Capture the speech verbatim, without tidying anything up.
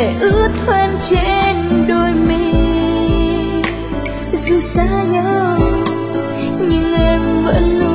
lệ ướt hoen trên đôi mi. Dù xa nhau nhưng em vẫn luôn